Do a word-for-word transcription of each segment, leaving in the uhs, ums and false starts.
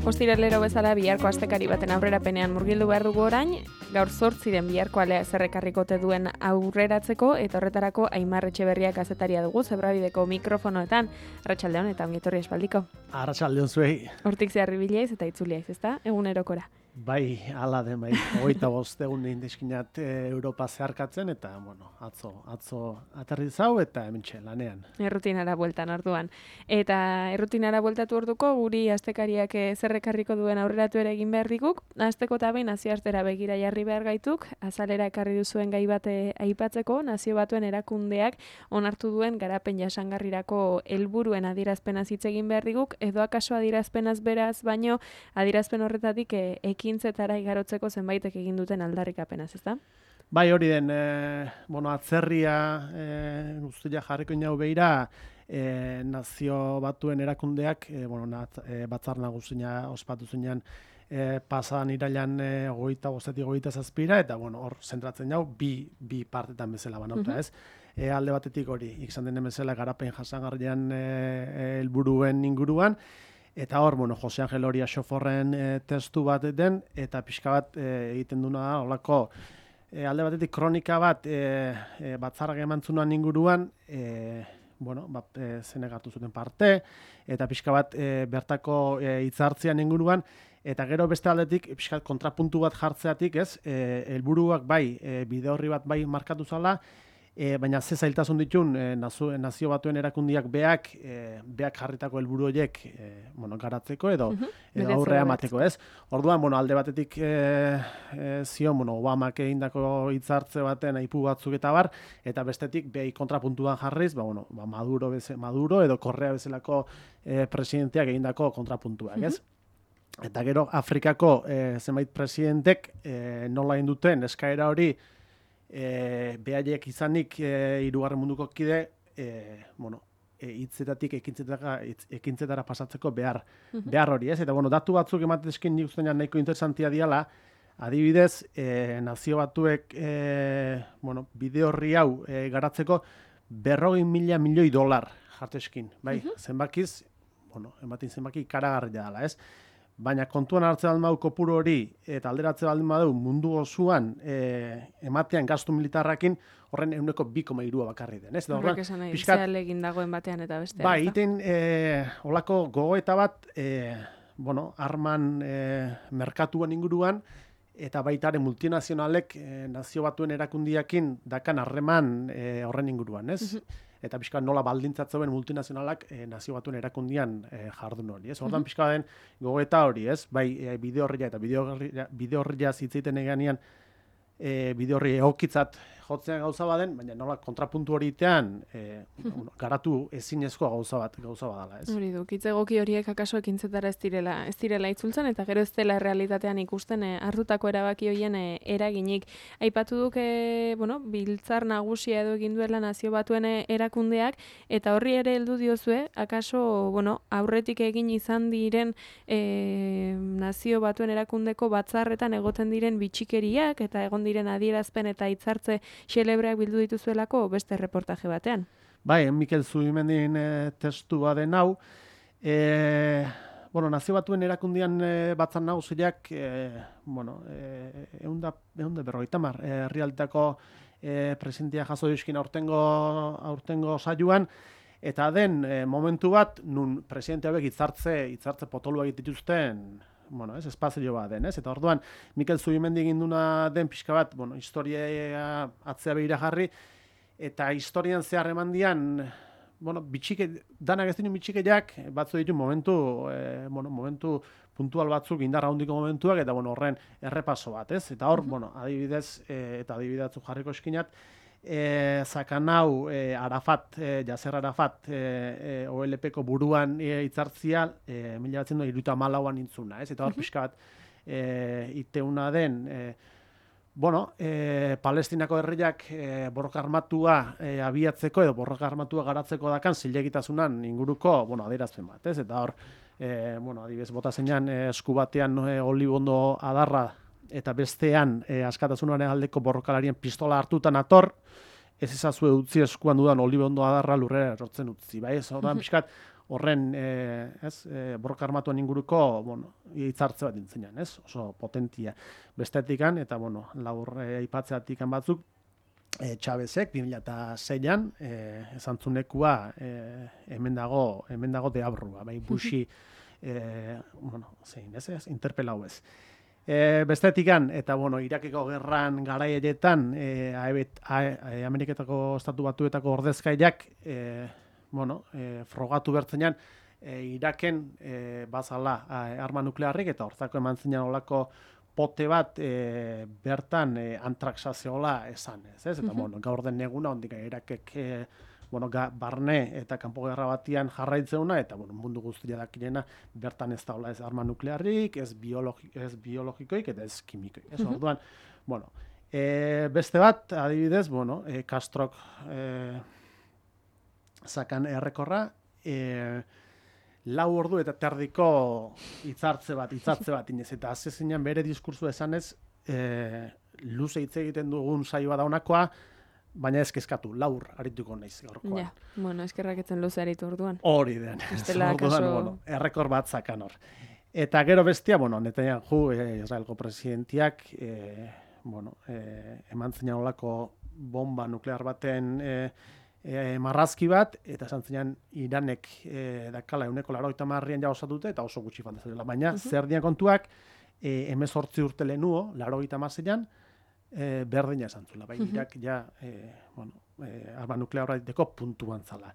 Ostiralero bezala biharko astekari baten aurrerapenean murgildu behar dugu orain, gaur zortziren biharko alea zerrekarrikote duen aurreratzeko, eta horretarako Aimar Etxeberria kazetaria dugu, Zebrabideko mikrofonoetan. Arratsaldeon eta ongi etorri espaldiko. Arratsaldeon zuei. Hortik zeharri bilaiz eta itzuliaiz, ezta? Egunerokora. Bai, hala den, bai. Hogeita bost egun indeskinat Europa zeharkatzen, eta, bueno, atzo, atzo aterri zau, eta hementxe, lanean. Errutinara bueltan orduan. Eta errutinara bueltatu orduko, guri astekariak zerrekarriko duen aurreratu ere egin behar diguk, asteko eta behin nazioartera begira jarri behar gaituk, azalera ekarri duzuen gai bate aipatzeko, nazio batuen erakundeak onartu duen garapen jasangarrirako helburuen adierazpenaz hitz egin behar diguk, edo akaso adierazpenaz beraz, baino adierazpen horretatik e, ekintzetara igarotzeko zenbaitek egin duten aldarrikapenaz, ezta? Bai, hori den, e, bueno, atzerria e, guztia jarriko inau behira, e, nazio batuen erakundeak, e, bueno, nat, e, batzar nagusina ospatu zinean e, pasadan irailan e, goita, bostetik goita zazpira, eta bueno, hor zentratzen jau, bi, bi partetan bezala banauta, ez? E, alde batetik hori, ikizan denen bezala garapen jasangarrian helburuen e, inguruan, eta hor, bueno, Jose Angel Oria Xoforren e, testu bat den, eta pixka bat e, egiten duna da, holako, e, alde batetik kronika bat e, e, batzarrak emantzunan inguruan, e, bueno, bat, e, zenek hartu zuten parte, eta pixka bat e, bertako e, hitzartzean inguruan, eta gero beste aldetik, pixka kontrapuntu bat jartzeatik, ez, e, helburuak bai, e, bide horri bat bai markatu zala, E, baina ze zailtasun ditun e, nazio, nazio batuen erakundiak beak, e, beak jarritako helburu horiek e, bueno, garatzeko edo, uh-huh. edo aurrea emateko, ez? Orduan, bueno, alde batetik e, e, zion, bueno, Obamak egindako hitzartze baten aipu batzuk eta bar, eta bestetik behi kontrapuntuan jarriz, ba, bueno, ba, Maduro, beze, Maduro edo Korrea bezalako e, presidenteak egindako kontrapuntuak, ez? Uh-huh. Eta gero Afrikako e, zenbait presidentek e, nola induten eskaera hori E, behaiek izanik e, hirugarren munduko kide, e, bueno, e, hitzetatik ekintzetara, ekintzetara pasatzeko behar, uh-huh. behar hori, ez? Eta, bueno, datu batzuk ematezkin nik ustean nahiko interesantia diala, adibidez, e, nazio batuek, e, bueno, bide horri hau e, garatzeko berrogei mila milioi dolar jartezkin, bai? Uh-huh. Zenbakiz, bueno, ematin zenbaki ikaragarria dela, ez? Baina kontuan hartze baldin badu kopuru hori eta alderatze baldin badu mundu osoan e, ematean gastu militarrakin horren ehuneko bi koma hiru bakarri den, ez? Horrek esan nahi, zeal egin dagoen batean eta bestean. Ba, iten e, olako gogoeta bat, e, bueno, arman e, merkatuan inguruan, eta baitare multinazionalek e, nazio batuen erakundiakin dakan harreman e, horren inguruan, ez? Uh-huh. Eta pixka nola baldintzatzen multinazionalak e, nazio batuen erakundian e, jardun hori, ez? Hortan pixka den gogoeta hori, ez? Bai, e, bide horria eta bide horria zitzeiten eganean e, bide horri egokitzat jotzean gauza baden, baina nola kontrapuntu hori itean e, bueno, garatu ezinezkoa gauza bat, gauza badala, ez? Hori du, kitz egoki horiek akaso ekintzetara ez direla, ez direla itzultzen, eta gero ez dela realitatean ikusten e, hartutako erabaki horien e, eraginik. Aipatu duk, e, bueno, biltzar nagusia edo egin duela nazio batuen e, erakundeak, eta horri ere heldu diozue, akaso, bueno, aurretik egin izan diren e, nazio batuen erakundeko batzarretan egoten diren bitxikeriak, eta egon diren adierazpen eta hitzartze xelebreak bildu dituzuelako beste reportaje batean. Bai, Mikel Zubimendin e, testu baden hau, e, bueno, nazio batuen erakundian e, batzar nagusiak, e, bueno, e, eunda, eunda berrogeita mar, herrialdetako e, presidentia jaso dizkin aurtengo, aurtengo saioan, eta den e, momentu bat, nun presidente hauek hitzartze, hitzartze potoluak dituzten, bueno, ez, espazio bat den, ez? Eta orduan, Mikel Zubimendi egin duna den pixka bat, bueno, historia atzea behira jarri, eta historian zehar eman dian, bueno, bitxike, danak ez dinu bitxikeiak, batzu ditu momentu, e, bueno, momentu puntual batzuk, indarra handiko momentuak, eta, bueno, horren errepaso bat, ez? Eta hor, bueno, adibidez, e, eta adibidatzuk jarriko eskinat, E, zakanau e, Arafat, e, Jaser Arafat e, e, O L P-ko buruan hitzartzia e, mila batzen du hirurogeita hamalauan intzuna, ez? Eta hor pixka bat e, iteuna den e, bueno, e, Palestinako herriak e, borroka armatua e, abiatzeko edo borroka armatua garatzeko dakan zilegitasunan inguruko, bueno, adierazpen bat, ez? Eta hor, e, bueno, adibidez bota zeinan e, esku batean e, olibondo adarra eta bestean e, askatasunaren aldeko borrokalarien pistola hartutan ator, ez ezazue utzi eskuan dudan olibondo adarra lurrera erortzen utzi, bai? Ez horren pixkat horren e, ez, e, borroka armatuen inguruko, bueno, hitzartze bat dintzenean, ez? Oso potentia bestetikan, eta, bueno, labur e, aipatzeatikan batzuk, e, Chavezek bi mila seian e, esan zunekua e, hemen dago, hemen dago deabrua, bai Bushi, e, bueno, zein, ez, ez, interpelau ez. E, bestetikan, eta, bueno, Irakeko gerran garaietan, e, e, Ameriketako Estatu Batuetako ordezkaiak, e, bueno, e, frogatu bertzenean, e, Iraken e, bazala e, arma nuklearrik, eta hortzako eman zinean olako pote bat e, bertan e, antraxa zeola esan, ez, ez? Eta, bueno, gaur den eguna, ondik Irakek, e, bueno, ga, barne eta kanpo gerra batian jarraitzeuna, eta, bueno, mundu guztia dakinena, bertan ez daula ez arma nuklearrik, ez, biologi, ez biologikoik, eta ez kimikoik, ez? Uh-huh. Orduan, bueno, e, beste bat, adibidez, bueno, e, Castrok e, zakan errekorra, e, lau ordu eta terdiko hitzartze bat, hitzartze bat inez, eta azezinean bere diskursu esanez, e, luze hitz egiten dugun saioa daunakoa, baina ez kezkatu, laur arituko naiz gaurkoan. Ja, bueno, eskerraketzen luze aritu orduan. Hori den. Estela, orduan, kaso... bueno, errekor bat zakan hor. Eta gero bestia, bueno, Netanyahu, eh, Israelko presidentiak, eh, bueno, eh, eman zeina olako bomba nuklear baten eh, E, marrazki bat, eta esan zenean Iranek e, dakala euneko laroita marrian ja osatute, eta oso gutxi fantazioa. Baina, uh-huh. zer dian kontuak, e, emezortzi urte lehenuo, laroita mazeian, e, berdina esan zula. Bai, uh-huh. Irak ja, e, bueno, e, arma nuklearra diteko puntuan zala.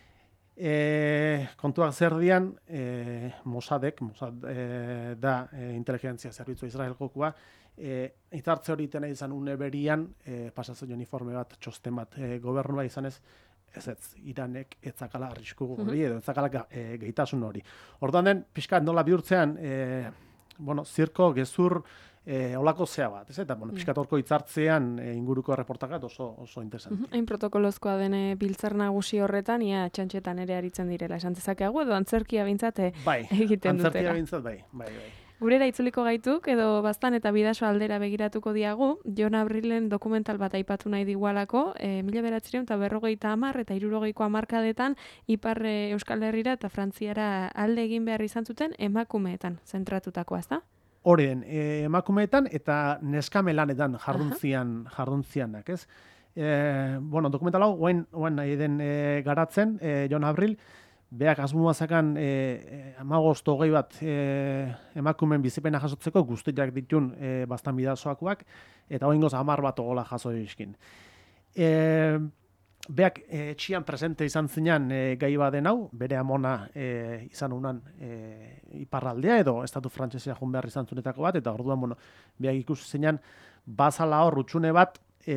E, kontuak zer dian, e, Mossadek, Mossad e, da e, inteligentzia zerbitzua Israelkokoa, E, hitzartze hori itena izan une berian, e, pasatzen uniforme bat, txosten bat, e, gobernua izanez, ez ez, Iranek etzakala arrisku hori, edo etzakala e, gehitasun hori. Orduan den, pixkat nola bihurtzean, e, bueno, zirko, gezur, e, olako zea bat, ez? Eta, bueno, pixkat horko hitzartzean e, inguruko reportakat oso, oso interesanti. Hain protokolozkoa dene biltzar nagusi horretan, ia txantxetan ere aritzen direla, esan dezakeago, edo antzerkia bintzate bai, egiten dutela. Antzerkia bintzat, bai, bai, bai. Gurera itzuliko gaituk, edo Baztan eta Bidaso aldera begiratuko diagu, Jon Abrilen dokumental bat aipatu nahi digualako, e, mila bederatziehun eta berrogeita hamar eta hirurogeiko hamarkadetan Ipar Euskal Herrira eta Frantziara alde egin behar izan zuten emakumeetan zentratutakoa, ezta? Hori den, e, emakumeetan eta neskamelanetan jarduntzian, jarduntzianak, ez? E, bueno, dokumental hau, oain, oain nahi den e, garatzen, e, Jon Abril, beak asmoa zakan e, amagost hogei bat e, emakumen bizipena jasotzeko guztiak ditun e, Baztan Bidasoakoak, eta oingoz hamar bat ogola jaso iskin. E, beak e, txian presente izan zinean e, gai baden hau, bere amona e, izan unan e, iparraldea edo estatu frantsesea joan behar izan zunetako bat, eta orduan, bueno, beak ikusi zinean bazala hor utxune bat e,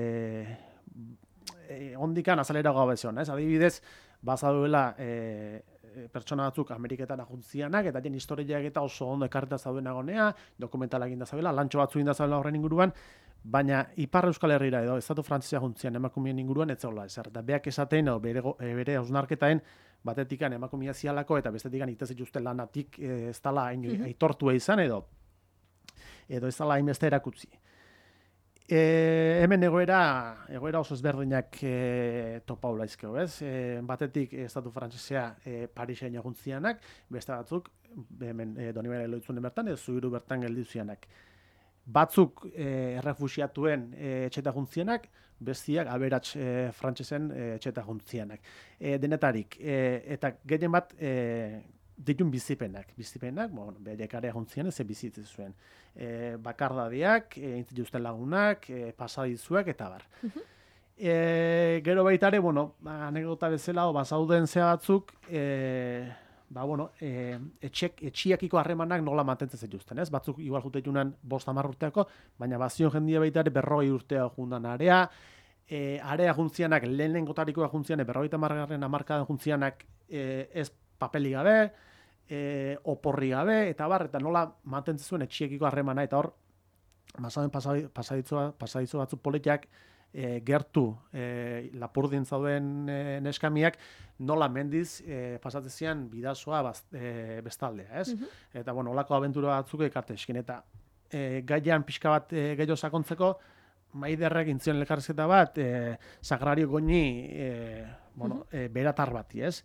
e, ondikan azalera gabe zion, ez? Adibidez, bazaduela e, pertsona batzuk Ameriketan ajuntzianak, eta jen historiak eta oso ondo ekarreta zaudena gonea, dokumentalak inda zaudela, lantxo batzu inda zaudela horren inguruan, baina Ipar Euskal Herrira edo Estatu Frantzesa ajuntzian emakumeen inguruan ez zaula ezer. Eta beak esaten, edo bere, bere hausnarketaen, batetikan emakumea zialako, eta bestetikan itez dituzten lanatik e, ez dala mm-hmm. aitortua izan, edo edo ez dala hainbeste erakutzi. E, hemen egoera, egoera oso ezberdinak e, topaula izkeo, ez? E, batetik Estatu Frantzesea e, Parisen eguntzianak, beste batzuk, hemen e, Donibane loitzunen bertan, ez Zuiru bertan geldizianak. Batzuk e, errefuxiatuen e, etxeta juntzianak, bestiak aberats e, frantsesen e, etxeta juntzianak. E, denetarik, e, eta gehien bat e, ditun bizipenak. Bizipenak, bueno, behekarea juntzian ez bizitzen zuen. E, bakardadiak, e, intzituzten lagunak, e, pasadizuak, eta bar. Uh-huh. E, gero baitare, bueno, anekdota bezala, bazauden zea batzuk, e, ba, bueno, e, etxek, etxiakiko harremanak nola mantentzen zituzten, ez? Batzuk igual jute junan bost hamar urteako, baina bazion jendia baitare berrogei urtea jundan area, e, area juntzianak, lehen gotarikoa juntzianek, berrogeita hamargarren hamarkadan juntzianak e, ez papeli gabe, e, oporri gabe, eta bar, eta nola mantentzen zuen etxiekiko harremana, eta hor, masaden pasaditzo, pasaditzo batzuk politiak, e, gertu e, lapurdien zauden e, neskamiak, nola mendiz e, pasatzezian bidasoa baz, e, bestaldea, ez? Uh-huh. Eta, bueno, olako abentura batzuk ekarte eskin, eta e, gaian pixka bat e, gehiago sakontzeko, Maiderrek intzion elkarrizketa bat, e, Sagrario Goñi, e, bueno, uh-huh. e, beratar bati, ez?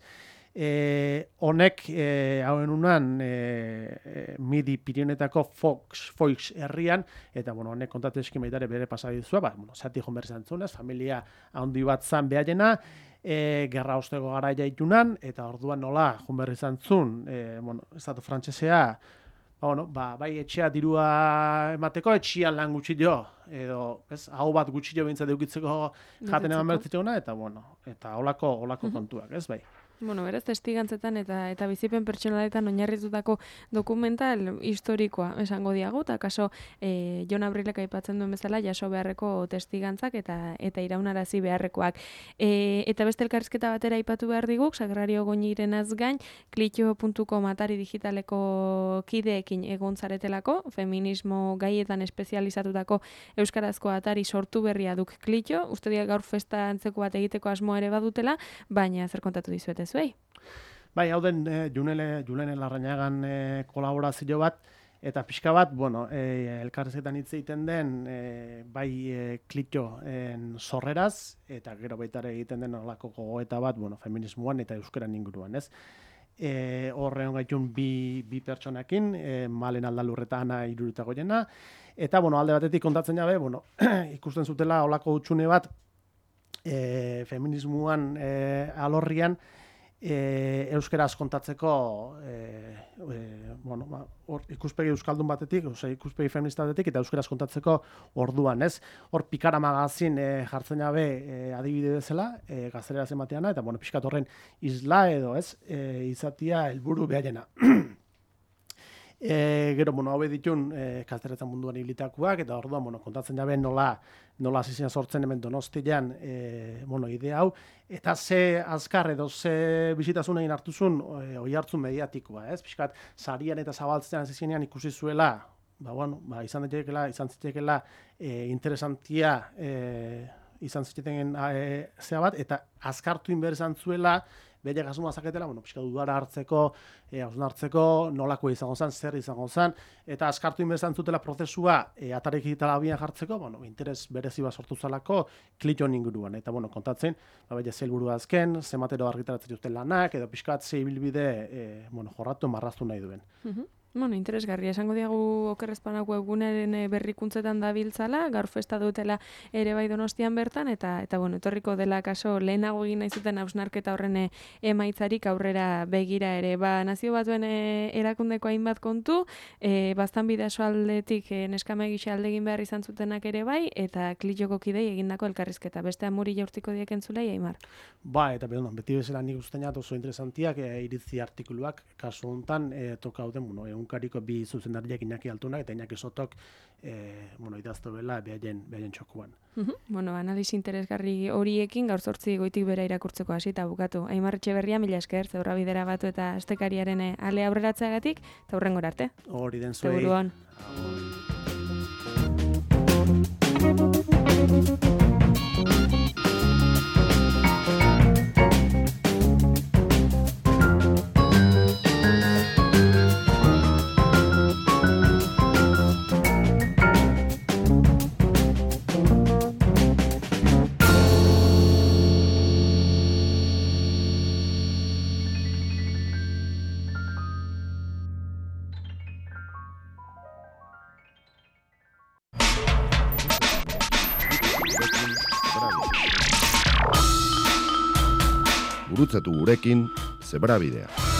E, honek, e, hauen unan, e, Midi Pirinetako Fox, Foix herrian, eta, bueno, honek kontatu eskin baitare bere pasadizua, ba, bueno, zati joan berzantzunez, familia handi bat zan behaiena, e, gerra osteko gara jaitunan, eta orduan nola, joan berri zantzun, e, bueno, estatu frantsesea, ba, bueno, ba, bai etxea dirua emateko, etxian lan gutxi jo, edo, ez, hau bat gutxi jo bintzat eukitzeko jaten eman bertzitzeuna, eta, bueno, eta holako, holako kontuak, ez, bai. Bueno, beraz, testigantzetan eta eta bizipen pertsonaletan oinarritutako dokumental historikoa esango diagu, eta kaso e, Jon Abrilek aipatzen duen bezala jaso beharreko testigantzak eta eta iraunarazi beharrekoak. E, eta beste elkarrizketa batera aipatu behar diguk, Sagrario Goñirenaz gain, klitxo puntu com atari digitaleko kideekin egon zaretelako, feminismo gaietan espezializatutako euskarazko atari sortu berria duk klitxo, uste dira gaur festa antzeko bat egiteko asmoa ere badutela, baina zer kontatu dizuetez? Bai, bai hau den e, Junele, Julene Larrañagan e, kolaborazio bat, eta pixka bat, bueno, e, elkarrezetan hitz egiten den, e, bai e, klitxoen sorreraz, eta gero baitare egiten den olako gogoeta bat, bueno, feminismoan eta euskeran inguruan, ez? E, horreon gaitun bi, bi pertsonakin, e, Malen Aldalurreta Ana irurutako jena, eta, bueno, alde batetik kontatzen jabe, bueno, ikusten zutela olako utxune bat, e, feminismoan e, alorrian, E, euskeraz kontatzeko e, e, bueno, ba, or, ikuspegi euskaldun batetik, ose, ikuspegi feminista batetik, eta euskeraz kontatzeko orduan, ez? Hor Pikara magazin e, jartzen jabe e, adibide bezala, e, gaztelera zenbateana, eta bueno, pixkat horren isla edo, ez? E, izatia helburu behaiena. E, gero, bueno, hau ditun e, gazteletan munduan ibilitakoak, eta orduan, bueno, kontatzen jabe nola nola hasi sortzen hemen Donostian, e, bueno, idea hau, eta ze azkar edo ze bisitasun egin hartuzun e, oi hartzun mediatikoa, ez? Piskat, sarian eta zabaltzean zizenean ikusi zuela, ba, bueno, ba, izan zitekeela, izan zitekeela e, interesantia e, izan ziteken e, zea bat, eta azkartu inberzan zuela, bere gasuma zaketela, bueno, pixka dudara hartzeko, e, hausnartzeko, nolako izango zen, zer izango zen, eta askartu inbezan zutela prozesua e, atarik digitala abian jartzeko, bueno, interes berezi bat sortu zalako klitxon inguruan, eta, bueno, kontatzen, ba, bere zelburu azken, zematero argitaratzen duten lanak, edo pixkat ze ibilbide, e, bueno, jorratu marraztu nahi duen. Uh-huh. Bueno, interesgarria, esango diagu okerrezpanako egunaren berrikuntzetan dabiltzala, gaur festa dutela ere bai Donostian bertan, eta, eta bueno, etorriko dela kaso lehenago egin nahi zuten hausnarketa horren emaitzarik aurrera begira ere. Ba, nazio batuen erakundeko hainbat kontu, e, baztan bidaso aldetik e, neskame gisa aldegin behar izan zutenak ere bai, eta klitxoko kidei egindako elkarrizketa. Beste amuri jaurtiko diek entzulei, Aimar? Ba, eta bedon, beti bezala nik usteñat oso interesantiak e, iritzi artikuluak, kasu hontan, e, toka hauten, bueno, egunkariko bi zuzendariak Iñaki Altunak eta Iñaki Sotok e, bueno, idaztu bela behaien, behaien txokuan. Uh-huh. Bueno, analiz interesgarri horiekin gaur zortzi goitik bera irakurtzeko hasita bukatu. Aimar Etxeberria, mila esker, zeurra bidera batu eta astekariaren ale aurreratzeagatik, eta hurrengora arte. Hori den zuei. Teburuan. Gurutzatu gurekin Zebrabidea.